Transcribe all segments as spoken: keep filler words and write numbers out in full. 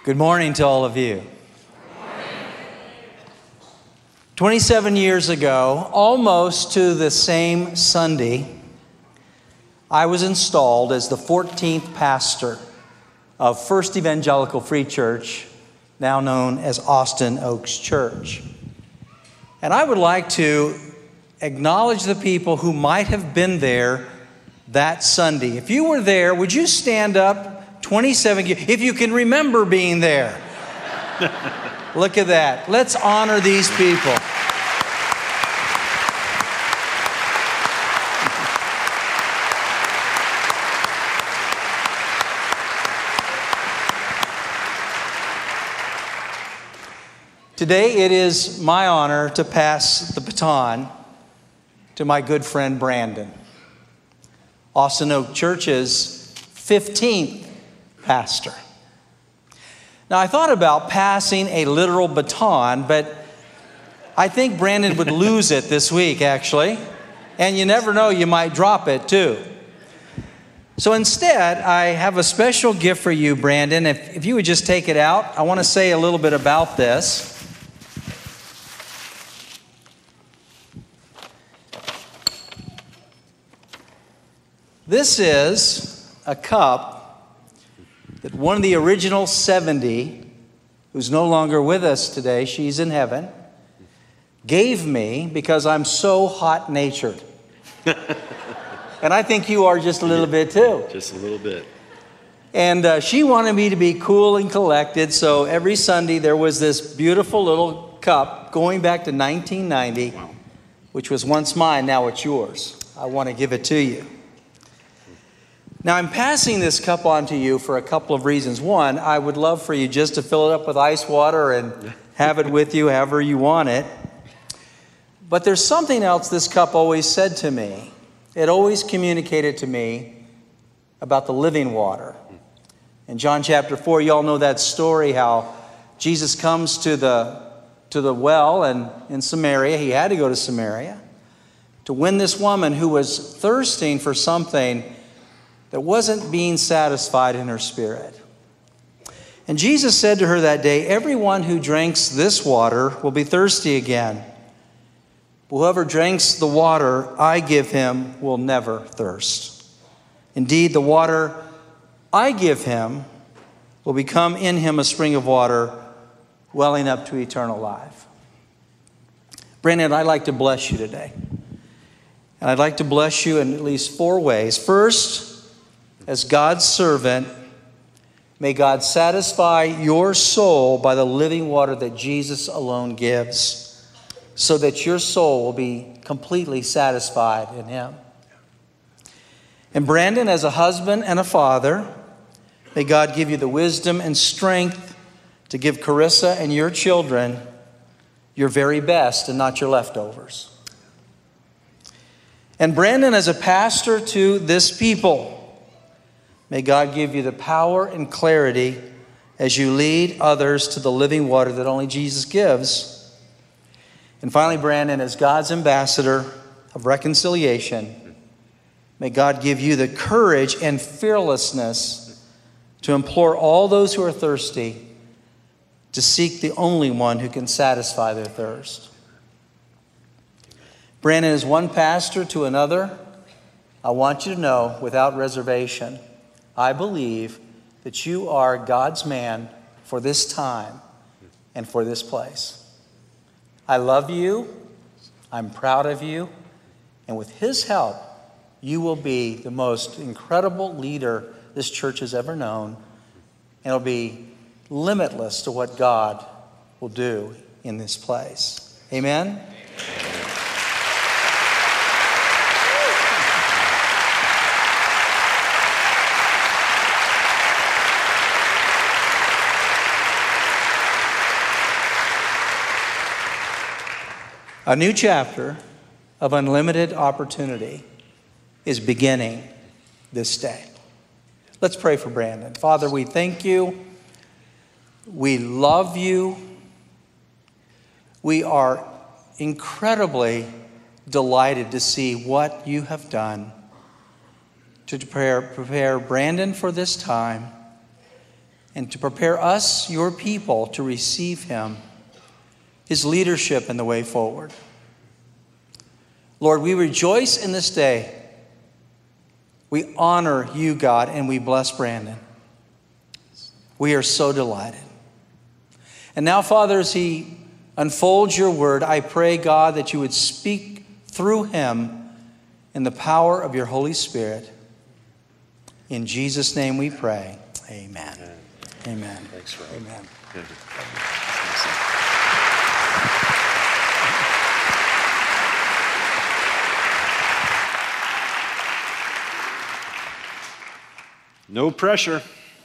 Good morning to all of you. twenty-seven years ago, almost to the same Sunday, I was installed as the fourteenth pastor of First Evangelical Free Church, now known as Austin Oaks Church. And I would like to acknowledge the people who might have been there that Sunday. If you were there, would you stand up? twenty-seven years, if you can remember being there. Look at that. Let's honor these people. Today it is my honor to pass the baton to my good friend Brandon, Austin Oak Church's fifteenth pastor. Now, I thought about passing a literal baton, but I think Brandon would lose it this week, actually. And you never know, you might drop it too. So instead, I have a special gift for you, Brandon. If, if you would just take it out, I want to say a little bit about this. This is a cup that one of the original seventy, who's no longer with us today, she's in heaven, gave me because I'm so hot-natured. And I think you are just a little bit too. Just a little bit. And uh, she wanted me to be cool and collected, so every Sunday there was this beautiful little cup going back to nineteen ninety, wow, which was once mine, now it's yours. I want to give it to you. Now, I'm passing this cup on to you for a couple of reasons. One, I would love for you just to fill it up with ice water and have it with you however you want it. But there's something else this cup always said to me. It always communicated to me about the living water. In John chapter four, you all know that story, how Jesus comes to the, to the well and in Samaria. He had to go to Samaria to win this woman who was thirsting for something that wasn't being satisfied in her spirit. And Jesus said to her that day, "Everyone who drinks this water will be thirsty again. Whoever drinks the water I give him will never thirst. Indeed, the water I give him will become in him a spring of water welling up to eternal life." Brandon, I'd like to bless you today. And I'd like to bless you in at least four ways. First, as God's servant, may God satisfy your soul by the living water that Jesus alone gives, so that your soul will be completely satisfied in him. And Brandon, as a husband and a father, may God give you the wisdom and strength to give Carissa and your children your very best and not your leftovers. And Brandon, as a pastor to this people, may God give you the power and clarity as you lead others to the living water that only Jesus gives. And finally, Brandon, as God's ambassador of reconciliation, may God give you the courage and fearlessness to implore all those who are thirsty to seek the only one who can satisfy their thirst. Brandon, as one pastor to another, I want you to know without reservation, I believe that you are God's man for this time and for this place. I love you. I'm proud of you. And with his help, you will be the most incredible leader this church has ever known. And it'll be limitless to what God will do in this place. Amen? A new chapter of unlimited opportunity is beginning this day. Let's pray for Brandon. Father, we thank you. We love you. We are incredibly delighted to see what you have done to prepare, prepare Brandon for this time, and to prepare us, your people, to receive him, his leadership, and the way forward. Lord, we rejoice in this day. We honor you, God, and we bless Brandon. We are so delighted. And now, Father, as he unfolds your word, I pray, God, that you would speak through him in the power of your Holy Spirit. In Jesus' name we pray. Amen. Amen. Amen. Thanks, Rob. Amen. Good. No pressure.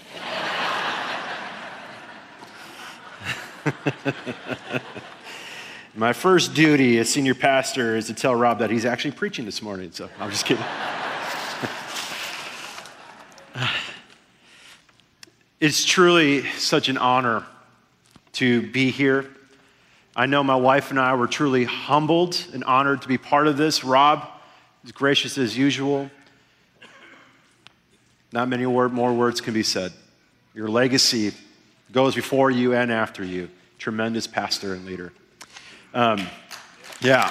My first duty as senior pastor is to tell Rob that he's actually preaching this morning, so I'm just kidding. It's truly such an honor to be here. I know my wife and I were truly humbled and honored to be part of this. Rob is gracious as usual. Not many word, more words can be said. Your legacy goes before you and after you. Tremendous pastor and leader. Um, yeah.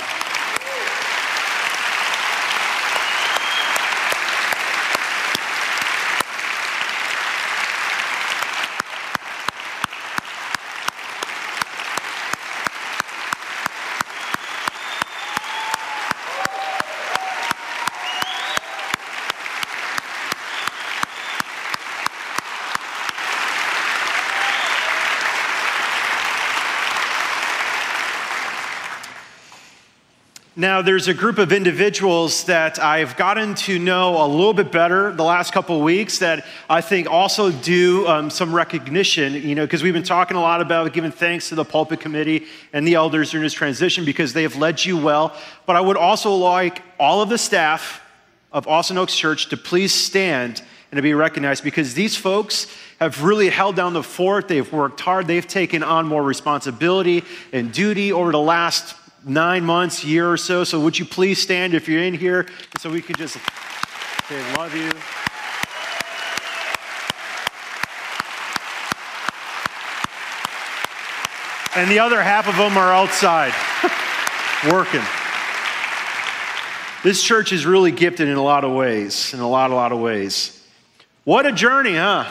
Now, there's a group of individuals that I've gotten to know a little bit better the last couple of weeks that I think also do um, some recognition, you know, because we've been talking a lot about giving thanks to the pulpit committee and the elders during this transition because they have led you well. But I would also like all of the staff of Austin Oaks Church to please stand and to be recognized because these folks have really held down the fort. They've worked hard. They've taken on more responsibility and duty over the last nine months, year or so. So would you please stand if you're in here so we could just say love you. And the other half of them are outside working. This church is really gifted in a lot of ways, in a lot, a lot of ways. What a journey, huh?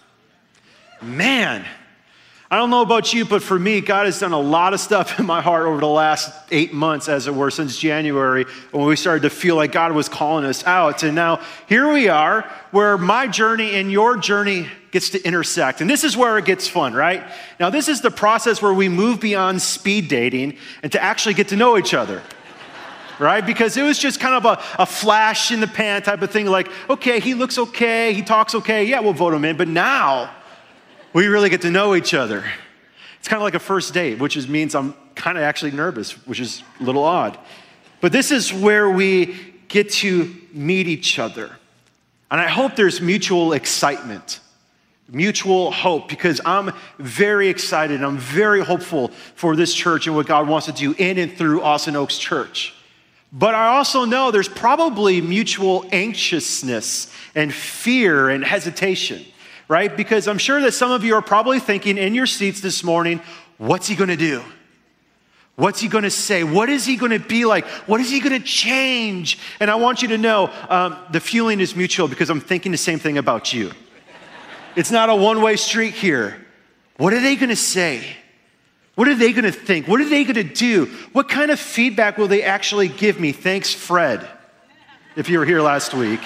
Man. I don't know about you, but for me, God has done a lot of stuff in my heart over the last eight months, as it were, since January, when we started to feel like God was calling us out. And now here we are, where my journey and your journey gets to intersect. And this is where it gets fun, right? Now, this is the process where we move beyond speed dating and to actually get to know each other. Right? Because it was just kind of a, a flash in the pan type of thing, like, okay, he looks okay, he talks okay, yeah, we'll vote him in. But now, we really get to know each other. It's kind of like a first date, which is, means I'm kind of actually nervous, which is a little odd. But this is where we get to meet each other. And I hope there's mutual excitement, mutual hope, because I'm very excited. I'm very hopeful for this church and what God wants to do in and through Austin Oaks Church. But I also know there's probably mutual anxiousness and fear and hesitation. Right? Because I'm sure that some of you are probably thinking in your seats this morning, what's he going to do? What's he going to say? What is he going to be like? What is he going to change? And I want you to know um, the feeling is mutual because I'm thinking the same thing about you. It's not a one-way street here. What are they going to say? What are they going to think? What are they going to do? What kind of feedback will they actually give me? Thanks, Fred, if you were here last week.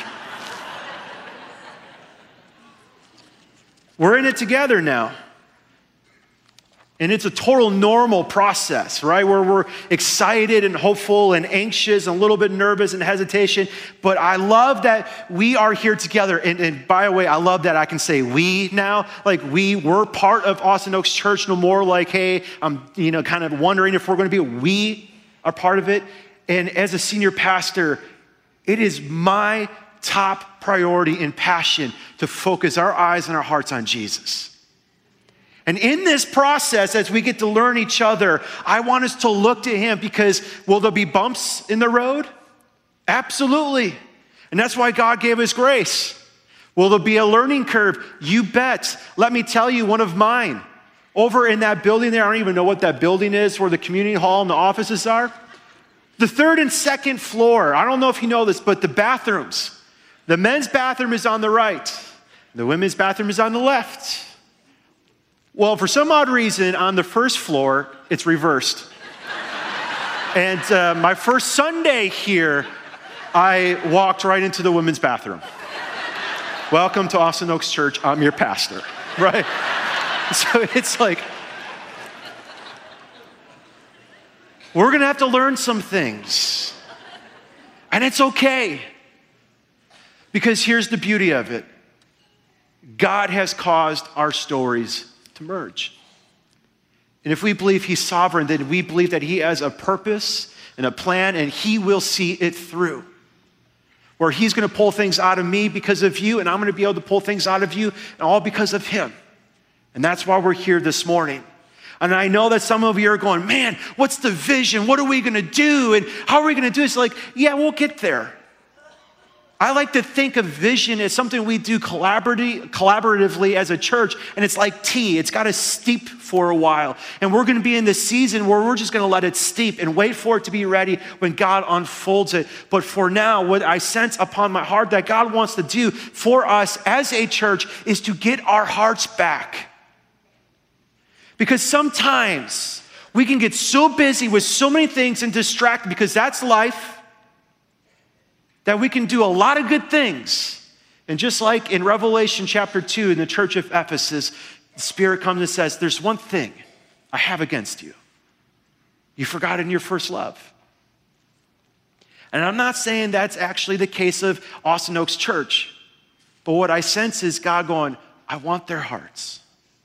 We're in it together now. And it's a total normal process, right? Where we're excited and hopeful and anxious and a little bit nervous and hesitation. But I love that we are here together. And, and by the way, I love that I can say we now. Like we were part of Austin Oaks Church, no more like, hey, I'm you know, kind of wondering if we're going to be. We are part of it. And as a senior pastor, it is my top priority and passion to focus our eyes and our hearts on Jesus. And in this process, as we get to learn each other, I want us to look to him because will there be bumps in the road? Absolutely. And that's why God gave us grace. Will there be a learning curve? You bet. Let me tell you one of mine. Over in that building there, I don't even know what that building is, where the community hall and the offices are. The third and second floor, I don't know if you know this, but the bathrooms. The men's bathroom is on the right. The women's bathroom is on the left. Well, for some odd reason, on the first floor, it's reversed. And uh, my first Sunday here, I walked right into the women's bathroom. Welcome to Austin Oaks Church. I'm your pastor, right? So it's like, we're going to have to learn some things. And it's okay. Because here's the beauty of it. God has caused our stories to merge. And if we believe he's sovereign, then we believe that he has a purpose and a plan, and he will see it through. Where he's going to pull things out of me because of you, and I'm going to be able to pull things out of you, and all because of him. And that's why we're here this morning. And I know that some of you are going, man, what's the vision? What are we going to do? And how are we going to do this? Like, yeah, we'll get there. I like to think of vision as something we do collaboratively as a church, and it's like tea. It's got to steep for a while. And we're going to be in this season where we're just going to let it steep and wait for it to be ready when God unfolds it. But for now, what I sense upon my heart that God wants to do for us as a church is to get our hearts back. Because sometimes we can get so busy with so many things and distracted, because that's life, that we can do a lot of good things. And just like in Revelation chapter two in the church of Ephesus, the Spirit comes and says, there's one thing I have against you. You forgot in your first love. And I'm not saying that's actually the case of Austin Oaks Church. But what I sense is God going, I want their hearts.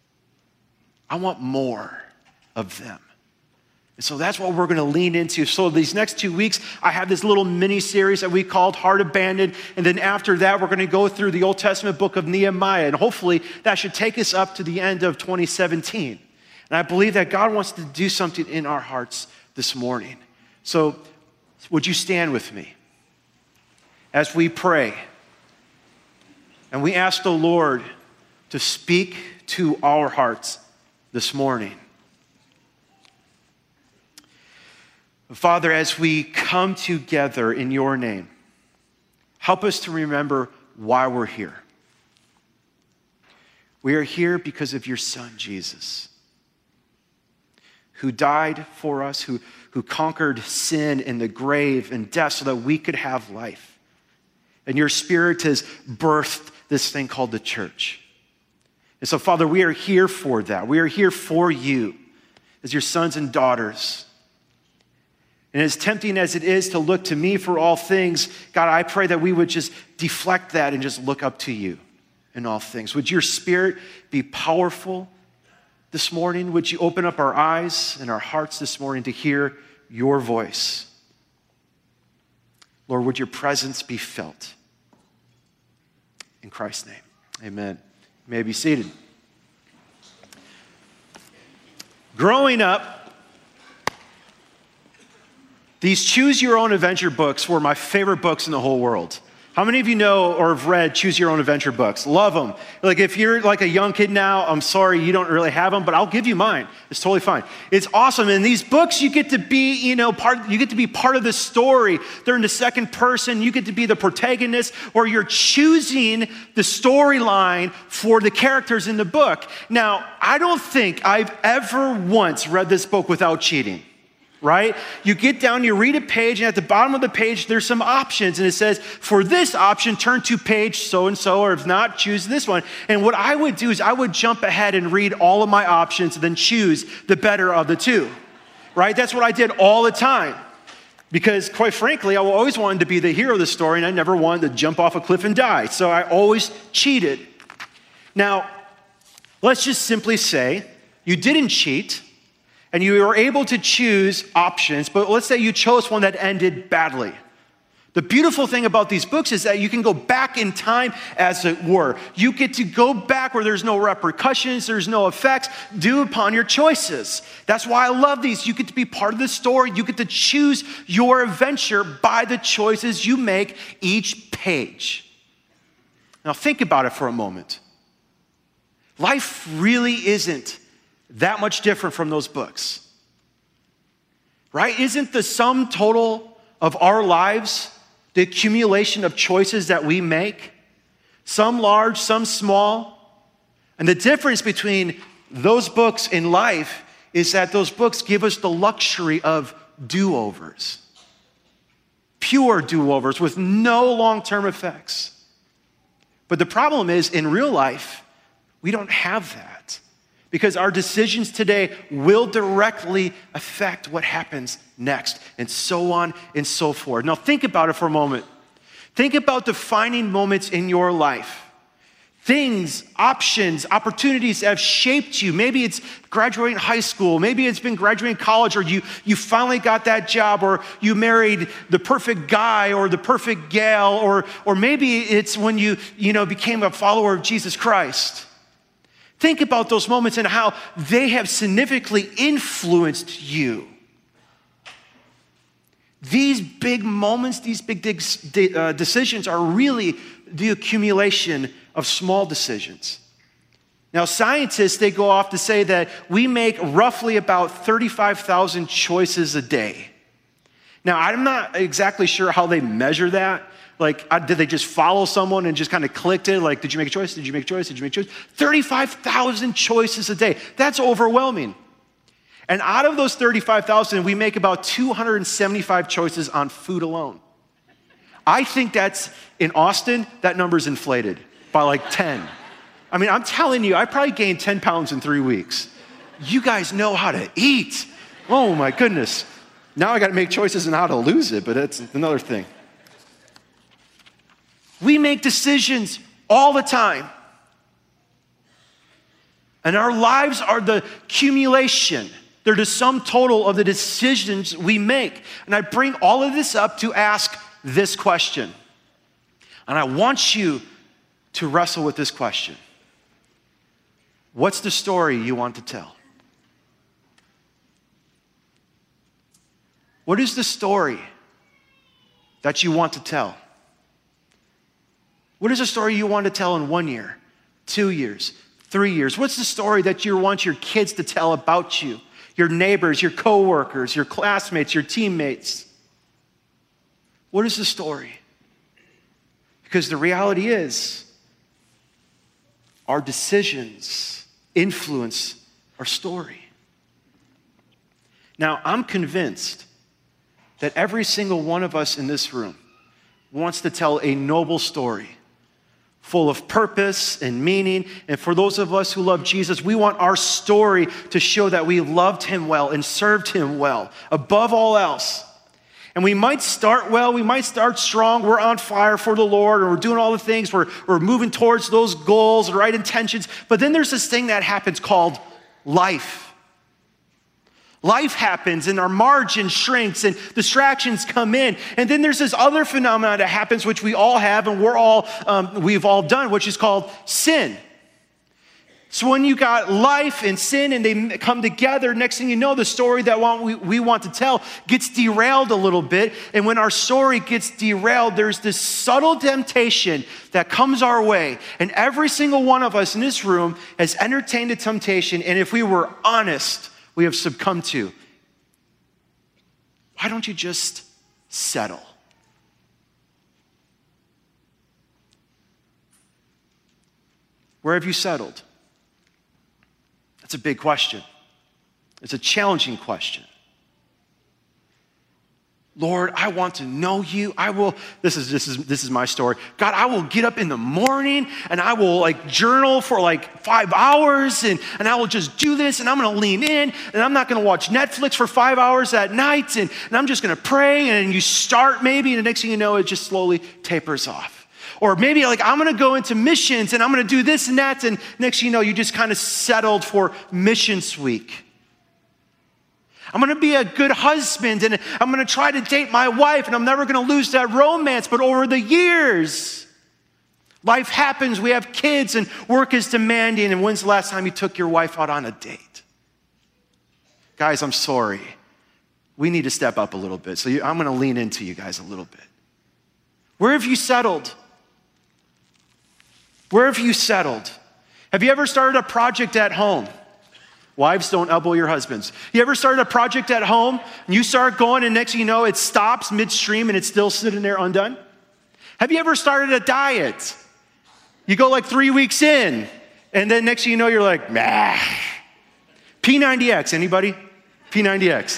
I want more of them. And so that's what we're going to lean into. So these next two weeks, I have this little mini series that we called Heart Abandoned. And then after that, we're going to go through the Old Testament book of Nehemiah. And hopefully that should take us up to the end of twenty seventeen. And I believe that God wants to do something in our hearts this morning. So would you stand with me as we pray and we ask the Lord to speak to our hearts this morning. Father, as we come together in your name, help us to remember why we're here. We are here because of your Son, Jesus, who died for us, who, who conquered sin and the grave and death so that we could have life. And your Spirit has birthed this thing called the church. And so, Father, we are here for that. We are here for you as your sons and daughters. And as tempting as it is to look to me for all things, God, I pray that we would just deflect that and just look up to you in all things. Would your Spirit be powerful this morning? Would you open up our eyes and our hearts this morning to hear your voice? Lord, would your presence be felt? In Christ's name, amen. You may be seated. Growing up, these Choose Your Own Adventure books were my favorite books in the whole world. How many of you know or have read Choose Your Own Adventure books? Love them. Like if you're like a young kid now, I'm sorry you don't really have them, but I'll give you mine. It's totally fine. It's awesome. In these books, you get to be, you know, part. You get to be part of the story. They're in the second person. You get to be the protagonist, or you're choosing the storyline for the characters in the book. Now, I don't think I've ever once read this book without cheating. Right? You get down, you read a page, and at the bottom of the page, there's some options. And it says, for this option, turn to page so-and-so, or if not, choose this one. And what I would do is I would jump ahead and read all of my options and then choose the better of the two. Right? That's what I did all the time. Because quite frankly, I always wanted to be the hero of the story, and I never wanted to jump off a cliff and die. So I always cheated. Now, let's just simply say you didn't cheat, and you were able to choose options, but let's say you chose one that ended badly. The beautiful thing about these books is that you can go back in time, as it were. You get to go back where there's no repercussions, there's no effects due upon your choices. That's why I love these. You get to be part of the story. You get to choose your adventure by the choices you make each page. Now think about it for a moment. Life really isn't that much different from those books, right? Isn't the sum total of our lives the accumulation of choices that we make? Some large, some small. And the difference between those books in life is that those books give us the luxury of do-overs. Pure do-overs with no long-term effects. But the problem is, in real life, we don't have that. Because our decisions today will directly affect what happens next, and so on and so forth. Now think about it for a moment. Think about defining moments in your life. Things, options, opportunities that have shaped you. Maybe it's graduating high school. Maybe it's been graduating college, or you, you finally got that job, or you married the perfect guy or the perfect gal, or, or maybe it's when you, you know, became a follower of Jesus Christ. Think about those moments and how they have significantly influenced you. These big moments, these big decisions are really the accumulation of small decisions. Now, scientists, they go off to say that we make roughly about thirty-five thousand choices a day. Now, I'm not exactly sure how they measure that. Like, did they just follow someone and just kind of clicked it? Like, did you make a choice? Did you make a choice? Did you make a choice? thirty-five thousand choices a day. That's overwhelming. And out of those thirty-five thousand, we make about two hundred seventy-five choices on food alone. I think that's, in Austin, that number's inflated by like ten. I mean, I'm telling you, I probably gained ten pounds in three weeks. You guys know how to eat. Oh my goodness. Now I got to make choices on how to lose it, but that's another thing. We make decisions all the time. And our lives are the accumulation. They're the sum total of the decisions we make. And I bring all of this up to ask this question. And I want you to wrestle with this question. What's the story you want to tell? What is the story that you want to tell? What is the story you want to tell in one year, two years, three years? What's the story that you want your kids to tell about you, your neighbors, your coworkers, your classmates, your teammates? What is the story? Because the reality is, our decisions influence our story. Now, I'm convinced that every single one of us in this room wants to tell a noble story, full of purpose and meaning. And for those of us who love Jesus, we want our story to show that we loved him well and served him well, above all else. And we might start well, we might start strong, we're on fire for the Lord, and we're doing all the things, we're, we're moving towards those goals, the right intentions. But then there's this thing that happens called life. Life happens and our margin shrinks and distractions come in. And then there's this other phenomenon that happens, which we all have and we're all, um, we've all done, which is called sin. So when you got life and sin and they come together, next thing you know, the story that we, we want to tell gets derailed a little bit. And when our story gets derailed, there's this subtle temptation that comes our way. And every single one of us in this room has entertained a temptation. And if we were honest, we have succumbed to. Why don't you just settle? Where have you settled? That's a big question. It's a challenging question. Lord, I want to know you. I will, this is, this is, this is my story. God, I will get up in the morning and I will like journal for like five hours and, and I will just do this and I'm going to lean in and I'm not going to watch Netflix for five hours at night and, and I'm just going to pray, and you start maybe and the next thing you know, it just slowly tapers off. Or maybe like I'm going to go into missions and I'm going to do this and that, and next thing you know, you just kind of settled for missions week. I'm going to be a good husband and I'm going to try to date my wife and I'm never going to lose that romance. But over the years, life happens, we have kids and work is demanding. And when's the last time you took your wife out on a date? Guys, I'm sorry. We need to step up a little bit. So I'm going to lean into you guys a little bit. Where have you settled? Where have you settled? Have you ever started a project at home? Wives, don't elbow your husbands. You ever started a project at home and you start going and next thing you know it stops midstream and it's still sitting there undone? Have you ever started a diet? You go like three weeks in and then next thing you know you're like, nah. P ninety X, anybody? P ninety X.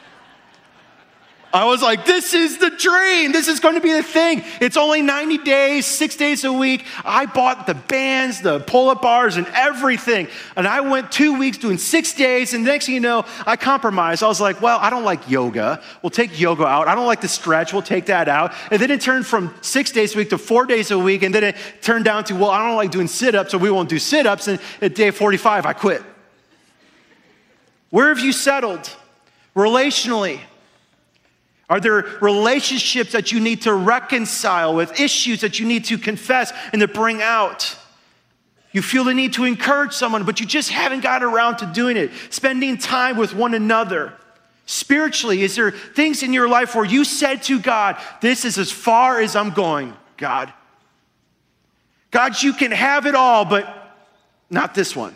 I was like, this is the dream. This is going to be the thing. It's only ninety days, six days a week. I bought the bands, the pull-up bars, and everything. And I went two weeks doing six days. And next thing you know, I compromised. I was like, well, I don't like yoga. We'll take yoga out. I don't like to stretch. We'll take that out. And then it turned from six days a week to four days a week. And then it turned down to, well, I don't like doing sit-ups, so we won't do sit-ups. And at day forty-five, I quit. Where have you settled relationally? Are there relationships that you need to reconcile with, issues that you need to confess and to bring out? You feel the need to encourage someone, but you just haven't got around to doing it. Spending time with one another. Spiritually, is there things in your life where you said to God, this is as far as I'm going, God. God, you can have it all, but not this one.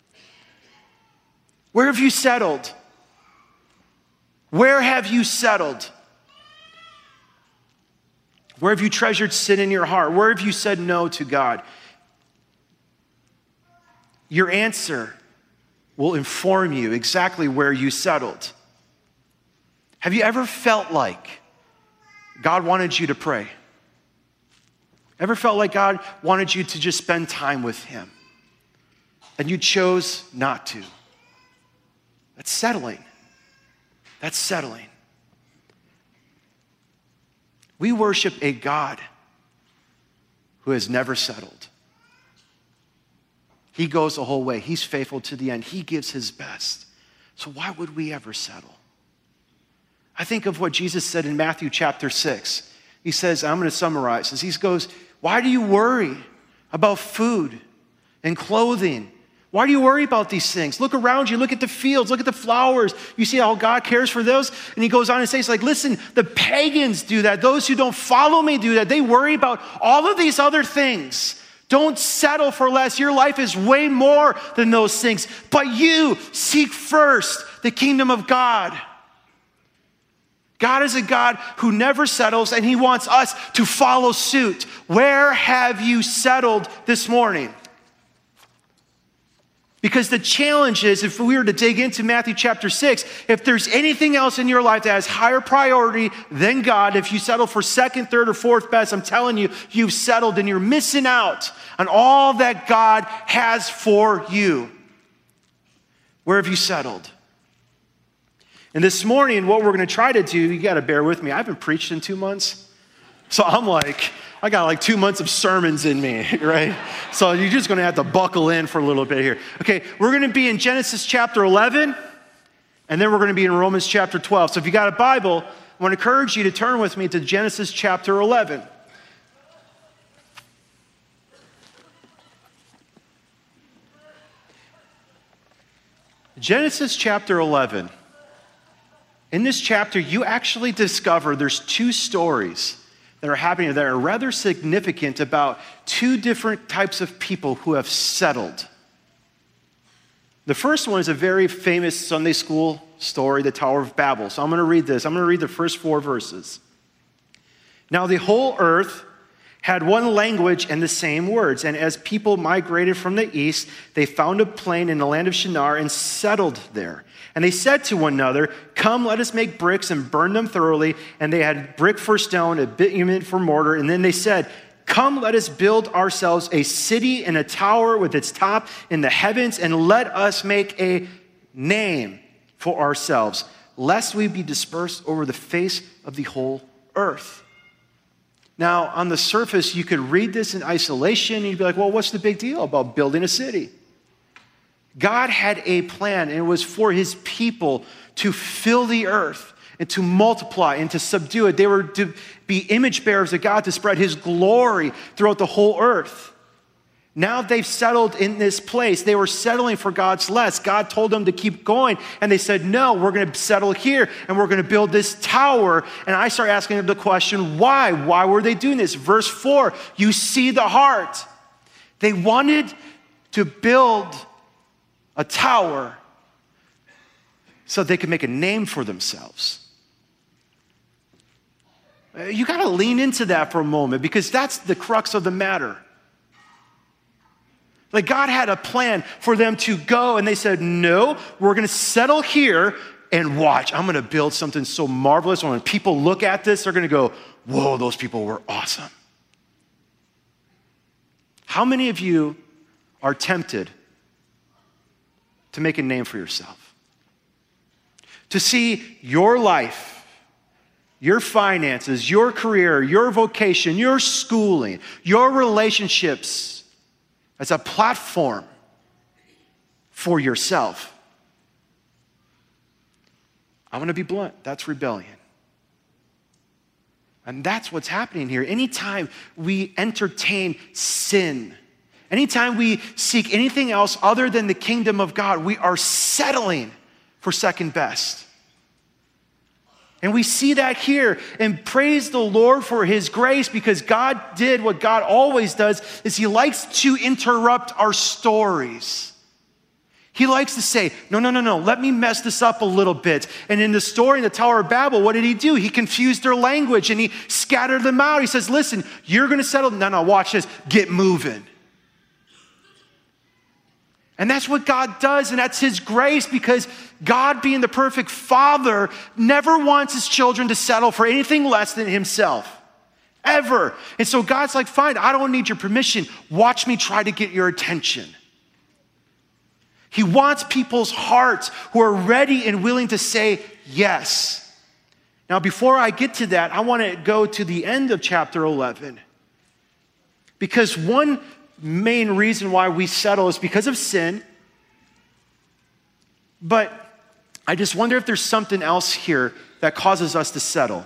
Where have you settled? Where have you settled? Where have you treasured sin in your heart? Where have you said no to God? Your answer will inform you exactly where you settled. Have you ever felt like God wanted you to pray? Ever felt like God wanted you to just spend time with Him and you chose not to? That's settling. That's settling. We worship a God who has never settled. He goes the whole way. He's faithful to the end. He gives His best. So why would we ever settle? I think of what Jesus said in Matthew chapter six. He says, I'm going to summarize this. He goes, why do you worry about food and clothing? Why do you worry about these things? Look around you, look at the fields, look at the flowers. You see how God cares for those? And He goes on and says, like, listen, the pagans do that. Those who don't follow me do that. They worry about all of these other things. Don't settle for less. Your life is way more than those things. But you seek first the kingdom of God. God is a God who never settles, and He wants us to follow suit. Where have you settled this morning? Because the challenge is, if we were to dig into Matthew chapter six, if there's anything else in your life that has higher priority than God, if you settle for second, third, or fourth best, I'm telling you, you've settled and you're missing out on all that God has for you. Where have you settled? And this morning, what we're going to try to do, you got to bear with me. I haven't preached in two months. So I'm like, I got like two months of sermons in me, right? So you're just going to have to buckle in for a little bit here. Okay, we're going to be in Genesis chapter eleven, and then we're going to be in Romans chapter twelve. So if you got a Bible, I want to encourage you to turn with me to Genesis chapter eleven. Genesis chapter eleven. In this chapter, you actually discover there's two stories that are happening that are rather significant about two different types of people who have settled. The first one is a very famous Sunday school story, the Tower of Babel. So I'm going to read this. I'm going to read the first four verses. Now the whole earth had one language and the same words. And as people migrated from the east, they found a plain in the land of Shinar and settled there. And they said to one another, come, let us make bricks and burn them thoroughly. And they had brick for stone, a bitumen for mortar. And then they said, come, let us build ourselves a city and a tower with its top in the heavens, and let us make a name for ourselves, lest we be dispersed over the face of the whole earth. Now, on the surface, you could read this in isolation, and you'd be like, well, what's the big deal about building a city? God had a plan, and it was for His people to fill the earth and to multiply and to subdue it. They were to be image bearers of God, to spread His glory throughout the whole earth. Now they've settled in this place. They were settling for God's less. God told them to keep going, and they said, no, we're going to settle here, and we're going to build this tower. And I start asking them the question, why? Why were they doing this? Verse four, you see the heart. They wanted to build a tower so they could make a name for themselves. You got to lean into that for a moment because that's the crux of the matter. Like God had a plan for them to go and they said, no, we're going to settle here and watch. I'm going to build something so marvelous. When people look at this, they're going to go, whoa, those people were awesome. How many of you are tempted to make a name for yourself? To see your life, your finances, your career, your vocation, your schooling, your relationships as a platform for yourself. I'm going to be blunt. That's rebellion. And that's what's happening here. Anytime we entertain sin, anytime we seek anything else other than the kingdom of God, we are settling for second best. And we see that here. And praise the Lord for his grace, because God did what God always does, is he likes to interrupt our stories. He likes to say, no, no, no, no, let me mess this up a little bit. And in the story in the Tower of Babel, what did he do? He confused their language and he scattered them out. He says, listen, you're going to settle. No, no, watch this. Get moving. And that's what God does, and that's his grace, because God, being the perfect father, never wants his children to settle for anything less than himself. Ever. And so God's like, fine, I don't need your permission. Watch me try to get your attention. He wants people's hearts who are ready and willing to say yes. Now, before I get to that, I want to go to the end of chapter eleven. Because one main reason why we settle is because of sin. But I just wonder if there's something else here that causes us to settle.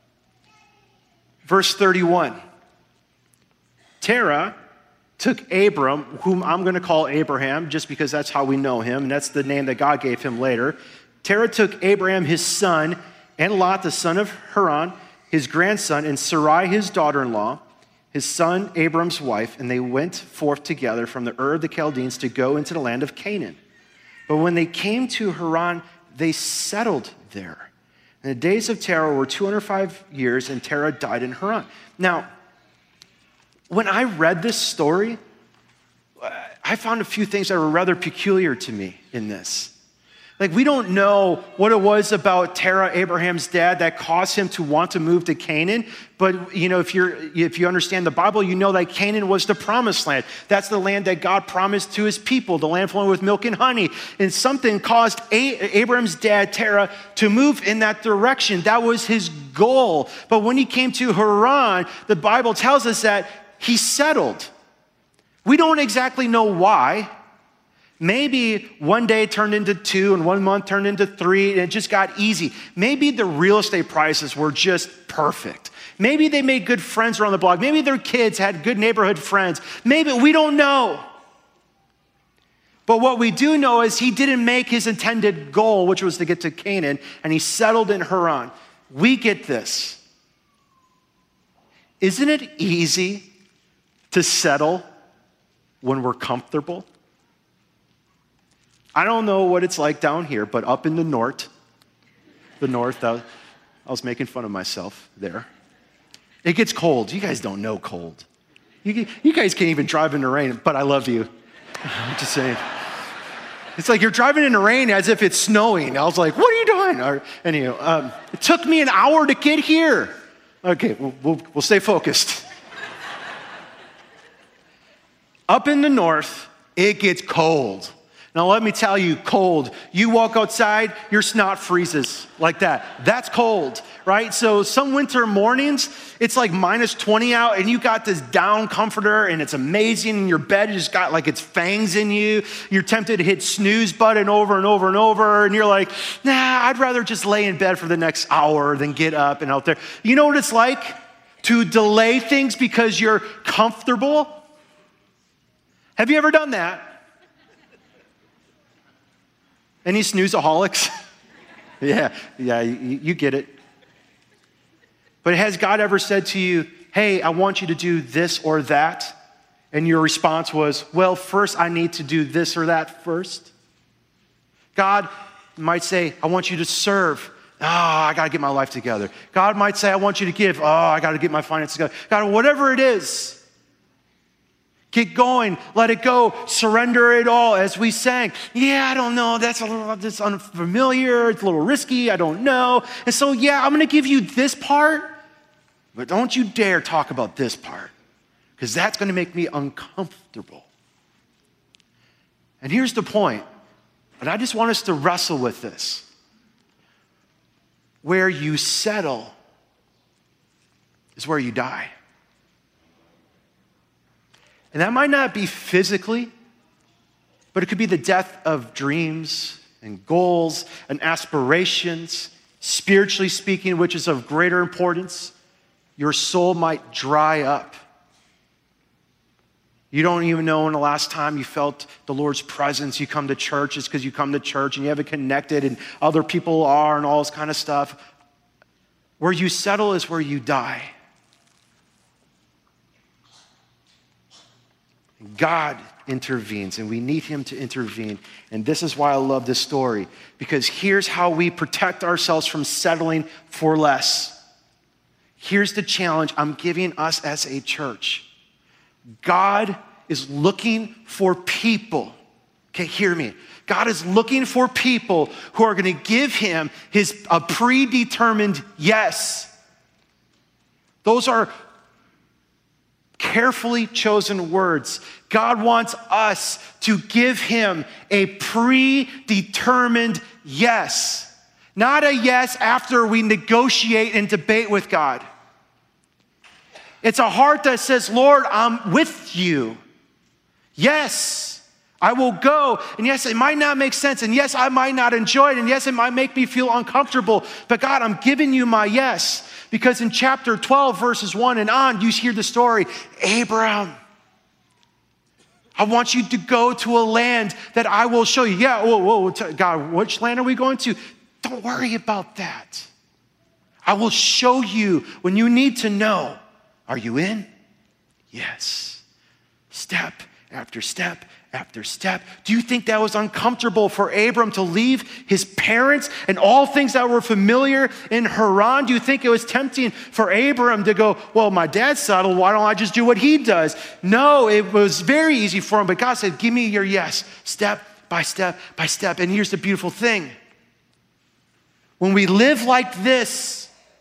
Verse thirty-one. Terah took Abram, whom I'm going to call Abraham, just because that's how we know him, and that's the name that God gave him later. Terah took Abraham, his son, and Lot, the son of Haran, his grandson, and Sarai, his daughter-in-law, his son Abram's wife, and they went forth together from the Ur of the Chaldeans to go into the land of Canaan. But when they came to Haran, they settled there. And the days of Terah were two hundred five years, and Terah died in Haran. Now, when I read this story, I found a few things that were rather peculiar to me in this. Like, we don't know what it was about Terah, Abraham's dad, that caused him to want to move to Canaan. But, you know, if you're if you understand the Bible, you know that Canaan was the promised land. That's the land that God promised to his people, the land flowing with milk and honey. And something caused A- Abraham's dad, Terah, to move in that direction. That was his goal. But when he came to Haran, the Bible tells us that he settled. We don't exactly know why. Maybe one day turned into two and one month turned into three and it just got easy. Maybe the real estate prices were just perfect. Maybe they made good friends around the block. Maybe their kids had good neighborhood friends. Maybe, we don't know. But what we do know is he didn't make his intended goal, which was to get to Canaan, and he settled in Haran. We get this. Isn't it easy to settle when we're comfortable? I don't know what it's like down here, but up in the north, the north, I was making fun of myself there. It gets cold. You guys don't know cold. You, you guys can't even drive in the rain, but I love you. I'm just saying. It's like you're driving in the rain as if it's snowing. I was like, what are you doing? Or, anyhow, um, it took me an hour to get here. Okay, we'll, we'll, we'll stay focused. Up in the north, it gets cold. Now, let me tell you, cold. You walk outside, your snot freezes like that. That's cold, right? So some winter mornings, it's like minus twenty out, and you got this down comforter, and it's amazing, and your bed just got like its fangs in you. You're tempted to hit snooze button over and over and over, and you're like, nah, I'd rather just lay in bed for the next hour than get up and out there. You know what it's like to delay things because you're comfortable? Have you ever done that? Any snoozeaholics? yeah, yeah, you, you get it. But has God ever said to you, hey, I want you to do this or that? and your response was, well, first I need to do this or that first. God might say, I want you to serve. Oh, I got to get my life together. God might say, I want you to give. Oh, I got to get my finances together. God, whatever it is, get going, let it go, surrender it all. As we sang, yeah, I don't know, that's a little that's unfamiliar, it's a little risky, I don't know. And so, yeah, I'm going to give you this part, but don't you dare talk about this part, because that's going to make me uncomfortable. And here's the point, and I just want us to wrestle with this. Where you settle is where you die. And that might not be physically, but it could be the death of dreams and goals and aspirations. Spiritually speaking, which is of greater importance, your soul might dry up. You don't even know when the last time you felt the Lord's presence. You come to church, it's because you come to church and you haven't connected and other people are and all this kind of stuff. Where you settle is where you die. God intervenes, and we need him to intervene. And this is why I love this story, because here's how we protect ourselves from settling for less. Here's the challenge I'm giving us as a church. God is looking for people. Okay, hear me. God is looking for people who are going to give him his a predetermined yes. Those are carefully chosen words. God wants us to give him a predetermined yes. Not a yes after we negotiate and debate with God. It's a heart that says, Lord, I'm with you. Yes, I will go. And yes, it might not make sense. And yes, I might not enjoy it. And yes, it might make me feel uncomfortable. But God, I'm giving you my yes. Because in chapter twelve, verses one and on, you hear the story. Abraham, I want you to go to a land that I will show you. Yeah, whoa, whoa, God, which land are we going to? Don't worry about that. I will show you when you need to know. Are you in? Yes. Step after step after step. Do you think that was uncomfortable for Abram to leave his parents and all things that were familiar in Haran? Do you think it was tempting for Abram to go, well, my dad's settled, why don't I just do what he does? No, it was very easy for him, but God said, give me your yes, step by step by step. And here's the beautiful thing. When we live like this,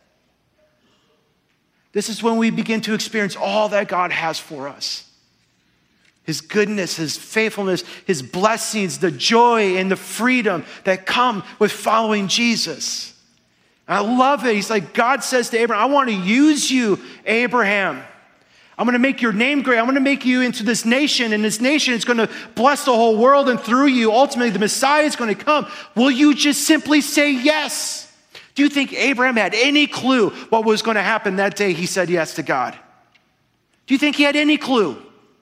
this is when we begin to experience all that God has for us. His goodness, his faithfulness, his blessings, the joy and the freedom that come with following Jesus. And I love it. He's like, God says to Abraham, I want to use you, Abraham. I'm going to make your name great. I'm going to make you into this nation, and this nation is going to bless the whole world, and through you, ultimately, the Messiah is going to come. Will you just simply say yes? Do you think Abraham had any clue what was going to happen that day he said yes to God? Do you think he had any clue?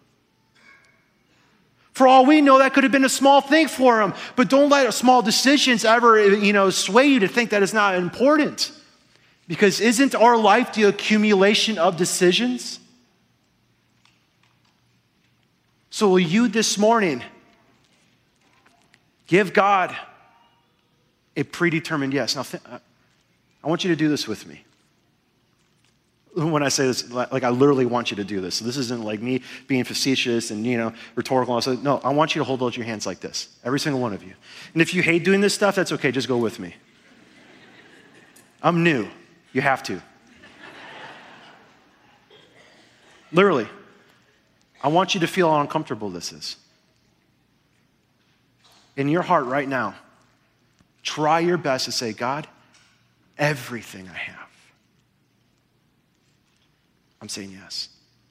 For all we know, that could have been a small thing for him. But don't let small decisions ever, you know, sway you to think that it's not important. Because isn't our life the accumulation of decisions? So will you this morning give God a predetermined yes? Now, th- I want you to do this with me. When I say this, like I literally want you to do this. So this isn't like me being facetious and, you know, rhetorical. So no, I want you to hold out your hands like this. Every single one of you. And if you hate doing this stuff, that's okay. Just go with me. I'm new. You have to. Literally. I want you to feel how uncomfortable this is. In your heart right now, try your best to say, God, everything I have, I'm saying yes.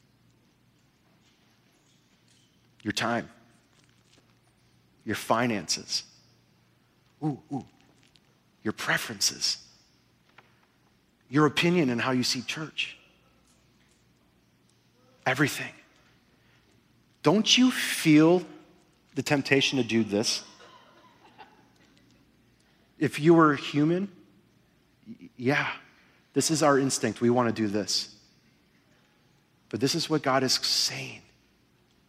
Your time, your finances, ooh, ooh, your preferences, your opinion and how you see church, everything. Don't you feel the temptation to do this? If you were human, yeah, this is our instinct. We want to do this. But this is what God is saying.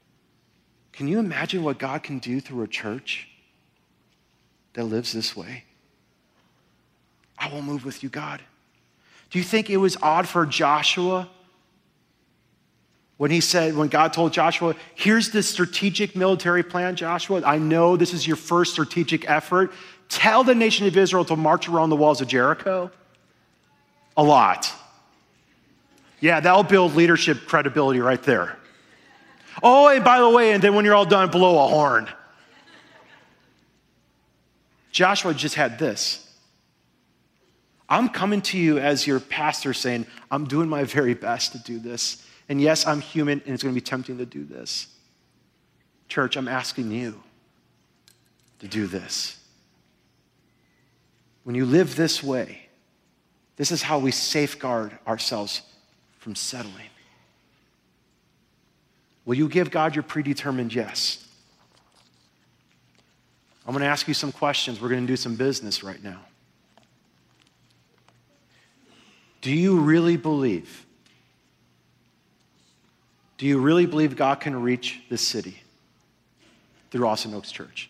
Can you imagine what God can do through a church that lives this way? I will move with you, God. Do you think it was odd for Joshua when he said, when God told Joshua, here's the strategic military plan, Joshua. I know this is your first strategic effort. Tell the nation of Israel to march around the walls of Jericho? A lot. Yeah, that'll build leadership credibility right there. Oh, and by the way, and then when you're all done, blow a horn. Joshua just had this. I'm coming to you as your pastor saying, I'm doing my very best to do this. And yes, I'm human, and it's going to be tempting to do this. Church, I'm asking you to do this. When you live this way, this is how we safeguard ourselves from settling. Will you give God your predetermined yes? I'm going to ask you some questions. We're going to do some business right now. Do you really believe? Do you really believe God can reach this city through Austin Oaks Church?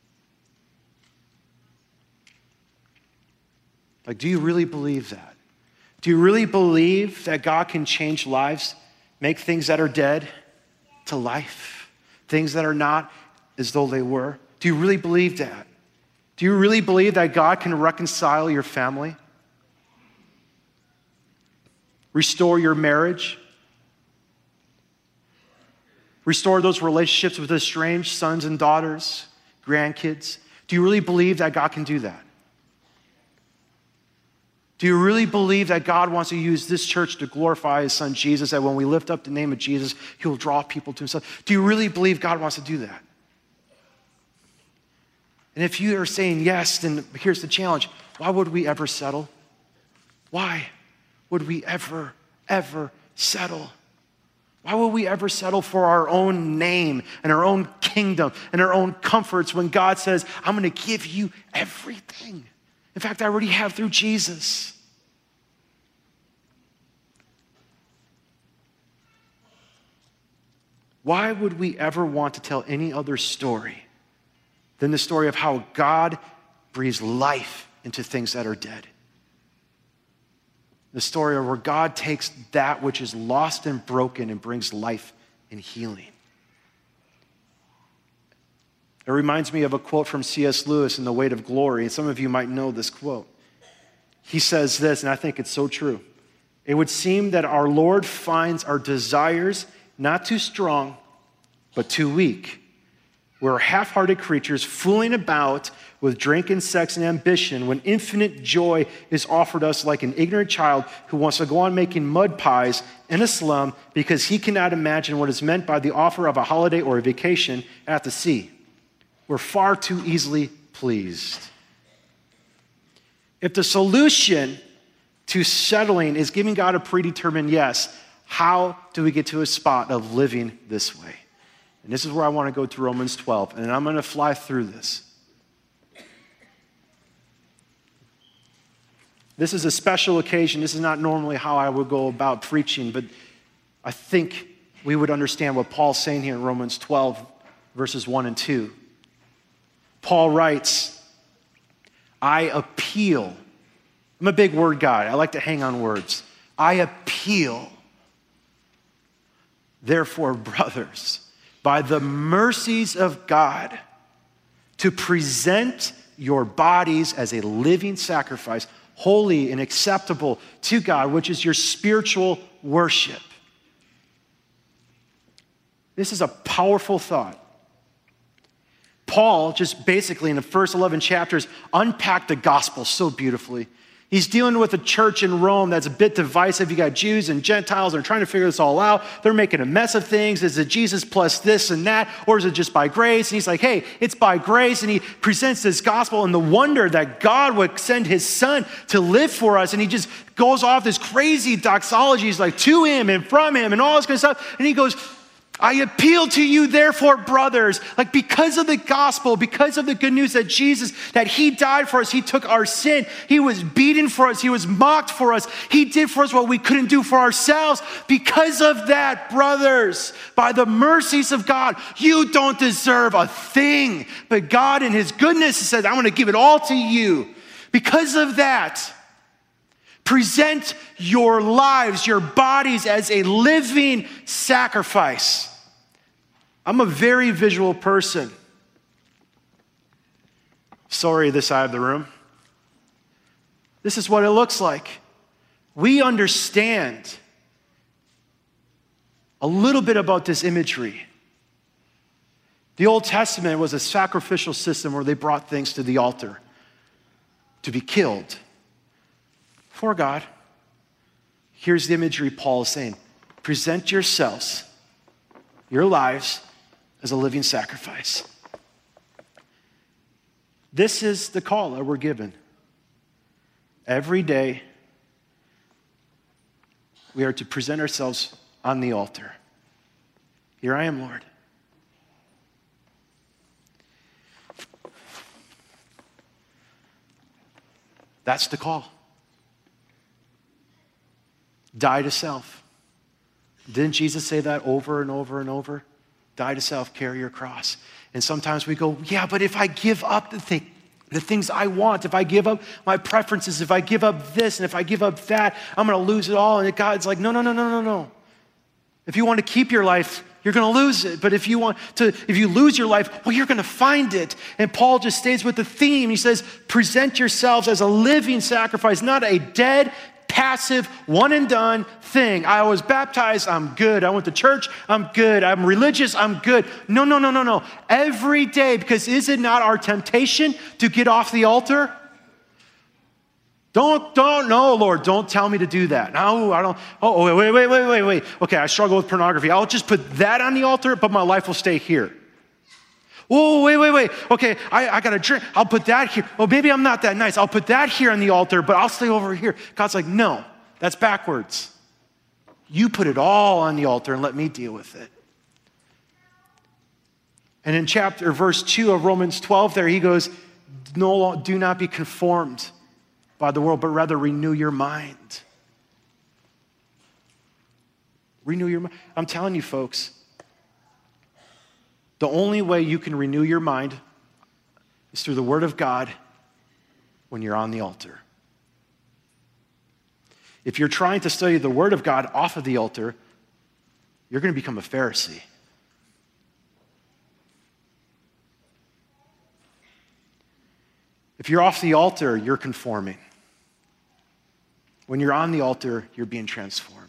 Like, do you really believe that? Do you really believe that God can change lives, make things that are dead to life, things that are not as though they were? Do you really believe that? Do you really believe that God can reconcile your family? Restore your marriage? Restore those relationships with estranged sons and daughters, grandkids? Do you really believe that God can do that? Do you really believe that God wants to use this church to glorify his son Jesus, that when we lift up the name of Jesus, he'll draw people to himself? Do you really believe God wants to do that? And if you are saying yes, then here's the challenge. Why would we ever settle? Why would we ever, ever settle? Why would we ever settle for our own name and our own kingdom and our own comforts when God says, I'm going to give you everything? In fact, I already have through Jesus. Why would we ever want to tell any other story than the story of how God breathes life into things that are dead? The story of where God takes that which is lost and broken and brings life and healing. It reminds me of a quote from C S Lewis in The Weight of Glory, and some of you might know this quote. He says this, and I think it's so true. It would seem that our Lord finds our desires not too strong, but too weak. We're half-hearted creatures fooling about with drink and sex and ambition when infinite joy is offered us like an ignorant child who wants to go on making mud pies in a slum because he cannot imagine what is meant by the offer of a holiday or a vacation at the sea. We're far too easily pleased. If the solution to settling is giving God a predetermined yes, how do we get to a spot of living this way? And this is where I want to go to Romans twelve, and I'm going to fly through this. This is a special occasion. This is not normally how I would go about preaching, but I think we would understand what Paul's saying here in Romans twelve, verses one and two. Paul writes, I appeal. I'm a big word guy. I like to hang on words. I appeal, therefore, brothers, by the mercies of God, to present your bodies as a living sacrifice, holy and acceptable to God, which is your spiritual worship. This is a powerful thought. Paul, just basically in the first eleven chapters, unpacked the gospel so beautifully. He's dealing with a church in Rome that's a bit divisive. You got Jews and Gentiles that are trying to figure this all out. They're making a mess of things. Is it Jesus plus this and that? Or is it just by grace? And he's like, hey, it's by grace. And he presents this gospel and the wonder that God would send his son to live for us. And he just goes off this crazy doxology. He's like, to him and from him and all this kind of stuff. And he goes, I appeal to you, therefore, brothers, like because of the gospel, because of the good news that Jesus, that he died for us, he took our sin, he was beaten for us, he was mocked for us, he did for us what we couldn't do for ourselves. Because of that, brothers, by the mercies of God, you don't deserve a thing, but God in his goodness says, I want to give it all to you. Because of that, present your lives, your bodies as a living sacrifice. I'm a very visual person. Sorry, this side of the room. This is what it looks like. We understand a little bit about this imagery. The Old Testament was a sacrificial system where they brought things to the altar to be killed for God. Here's the imagery Paul is saying. Present yourselves, your lives, as a living sacrifice. This is the call that we're given. Every day, we are to present ourselves on the altar. Here I am, Lord. That's the call. Die to self. Didn't Jesus say that over and over and over? Die to self, carry your cross. And sometimes we go, yeah, but if I give up the thing, the things I want, if I give up my preferences, if I give up this, and if I give up that, I'm going to lose it all. And God's like, no, no, no, no, no, no. If you want to keep your life, you're going to lose it. But if you want to, if you lose your life, well, you're going to find it. And Paul just stays with the theme. He says, present yourselves as a living sacrifice, not a dead, passive, one and done thing. I was baptized, I'm good. I went to church, I'm good. I'm religious, I'm good. No, no, no, no, no. Every day, because is it not our temptation to get off the altar? Don't, don't, no, Lord, don't tell me to do that. No, I don't. Oh, wait, wait, wait, wait, wait, wait. Okay, I struggle with pornography. I'll just put that on the altar, but my life will stay here. Oh, wait, wait, wait. Okay, I, I got to drink. I'll put that here. Oh, maybe I'm not that nice. I'll put that here on the altar, but I'll stay over here. God's like, no, that's backwards. You put it all on the altar and let me deal with it. And in chapter, verse two of Romans twelve there, he goes, no, do not be conformed by the world, but rather renew your mind. Renew your mind. I'm telling you, folks, the only way you can renew your mind is through the Word of God when you're on the altar. If you're trying to study the Word of God off of the altar, you're going to become a Pharisee. If you're off the altar, you're conforming. When you're on the altar, you're being transformed.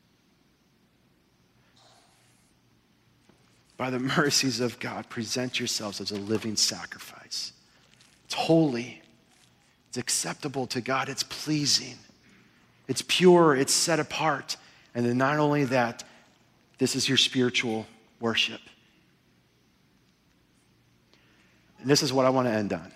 By the mercies of God, present yourselves as a living sacrifice. It's holy. It's acceptable to God. It's pleasing. It's pure. It's set apart. And then not only that, this is your spiritual worship. And this is what I want to end on.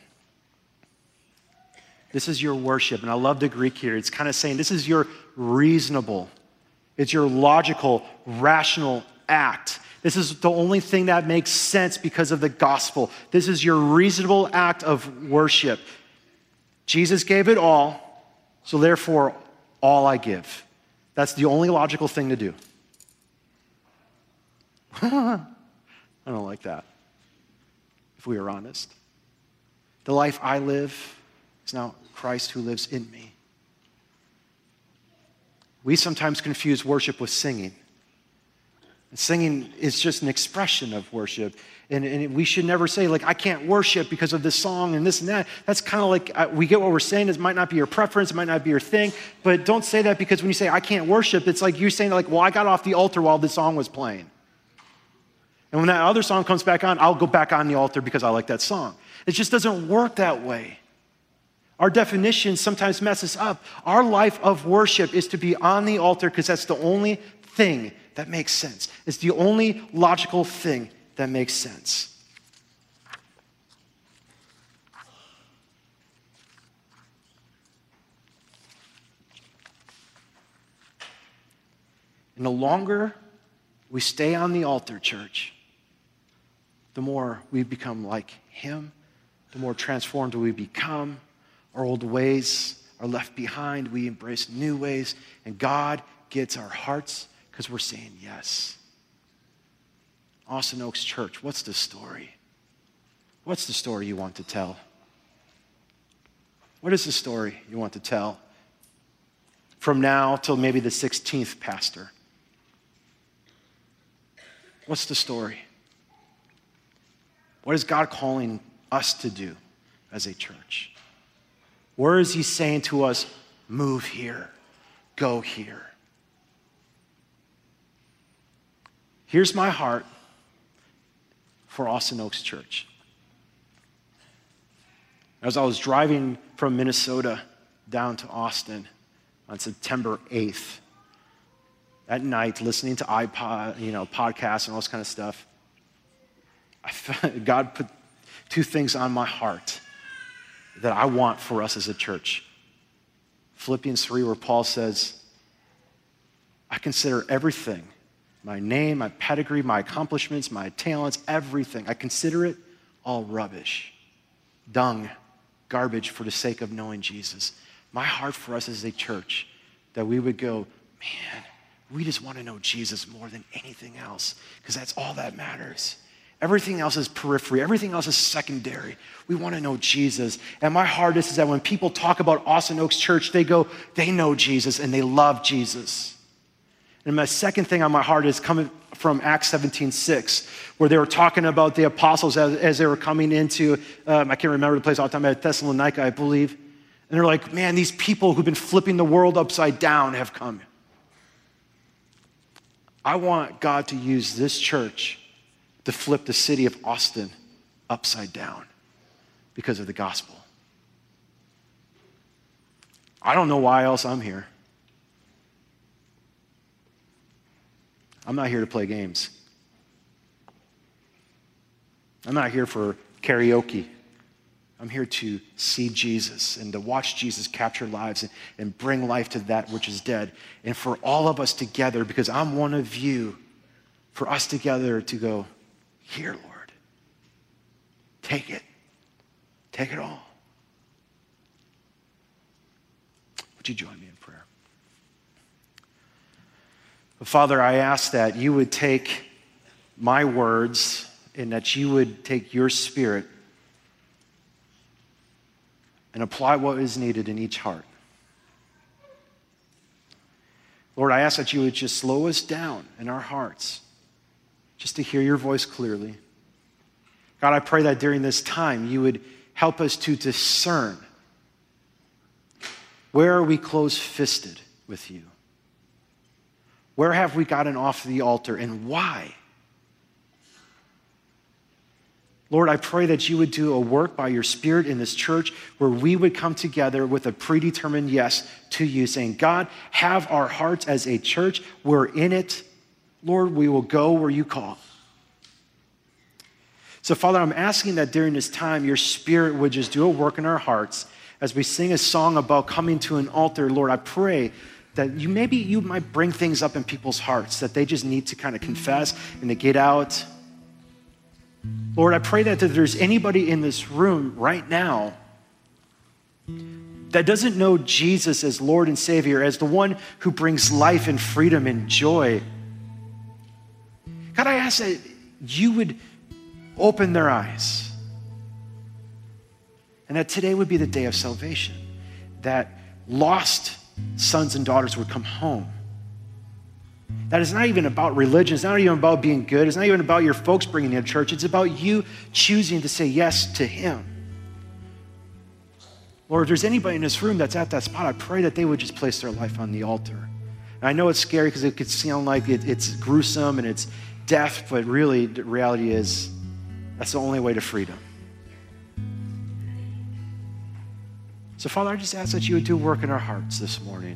This is your worship. And I love the Greek here. It's kind of saying this is your reasonable, it's your logical, rational act. This is the only thing that makes sense because of the gospel. This is your reasonable act of worship. Jesus gave it all, so therefore, all I give. That's the only logical thing to do. I don't like that, if we are honest. The life I live is now Christ who lives in me. We sometimes confuse worship with singing. Singing is just an expression of worship. And, and we should never say, like, I can't worship because of this song and this and that. That's kind of like, uh, we get what we're saying. It might not be your preference. It might not be your thing. But don't say that, because when you say, I can't worship, it's like you're saying, like, well, I got off the altar while this song was playing. And when that other song comes back on, I'll go back on the altar because I like that song. It just doesn't work that way. Our definition sometimes messes up. Our life of worship is to be on the altar because that's the only thing that makes sense. It's the only logical thing that makes sense. And the longer we stay on the altar, church, the more we become like him, the more transformed we become. Our old ways are left behind. We embrace new ways, and God gets our hearts because we're saying yes. Austin Oaks Church, what's the story? What's the story you want to tell? What is the story you want to tell? From now till maybe the sixteenth pastor. What's the story? What is God calling us to do as a church? Where is he saying to us, move here, go here? Here's my heart for Austin Oaks Church. As I was driving from Minnesota down to Austin on September eighth, at night, listening to iPod, you know, podcasts and all this kind of stuff, I felt God put two things on my heart that I want for us as a church. Philippians three, where Paul says, I consider everything, my name, my pedigree, my accomplishments, my talents, everything, I consider it all rubbish, dung, garbage for the sake of knowing Jesus. My heart for us as a church, that we would go, man, we just want to know Jesus more than anything else, because that's all that matters. Everything else is periphery. Everything else is secondary. We want to know Jesus. And my heart is, is that when people talk about Austin Oaks Church, they go, they know Jesus and they love Jesus. And my second thing on my heart is coming from Acts seventeen six, where they were talking about the apostles as, as they were coming into, um, I can't remember the place all the time, at Thessalonica, I believe. And they're like, man, these people who've been flipping the world upside down have come. I want God to use this church to flip the city of Austin upside down because of the gospel. I don't know why else I'm here. I'm not here to play games. I'm not here for karaoke. I'm here to see Jesus and to watch Jesus capture lives and, and bring life to that which is dead. And for all of us together, because I'm one of you, for us together to go, here, Lord, take it. Take it all. Would you join me in prayer? But Father, I ask that you would take my words and that you would take your Spirit and apply what is needed in each heart. Lord, I ask that you would just slow us down in our hearts just to hear your voice clearly. God, I pray that during this time you would help us to discern where are we close-fisted with you? Where have we gotten off the altar and why? Lord, I pray that you would do a work by your Spirit in this church where we would come together with a predetermined yes to you, saying, God, have our hearts as a church. We're in it. Lord, we will go where you call. So, Father, I'm asking that during this time, your Spirit would just do a work in our hearts as we sing a song about coming to an altar. Lord, I pray that you maybe you might bring things up in people's hearts that they just need to kind of confess and to get out. Lord, I pray that if there's anybody in this room right now that doesn't know Jesus as Lord and Savior, as the one who brings life and freedom and joy, God, I ask that you would open their eyes and that today would be the day of salvation, that lost sons and daughters would come home. That it's not even about religion. It's not even about being good. It's not even about your folks bringing you to church. It's about you choosing to say yes to him. Lord, if there's anybody in this room that's at that spot, I pray that they would just place their life on the altar. And I know it's scary because it could sound like it, it's gruesome and it's death, but really the reality is that's the only way to freedom. So, Father, I just ask that you would do work in our hearts this morning.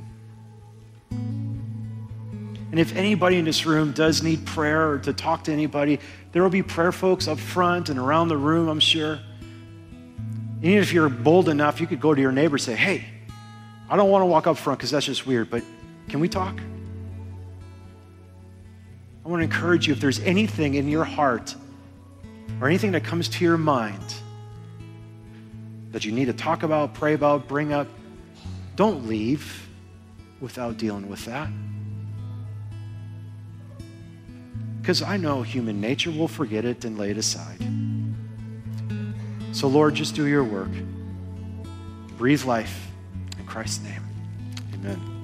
And if anybody in this room does need prayer or to talk to anybody, there will be prayer folks up front and around the room, I'm sure. Even if you're bold enough, you could go to your neighbor and say, hey, I don't want to walk up front because that's just weird, but can we talk? I I want to encourage you, if there's anything in your heart or anything that comes to your mind that you need to talk about, pray about, bring up, don't leave without dealing with that. Because I know human nature will forget it and lay it aside. So Lord, just do your work. Breathe life in Christ's name. Amen.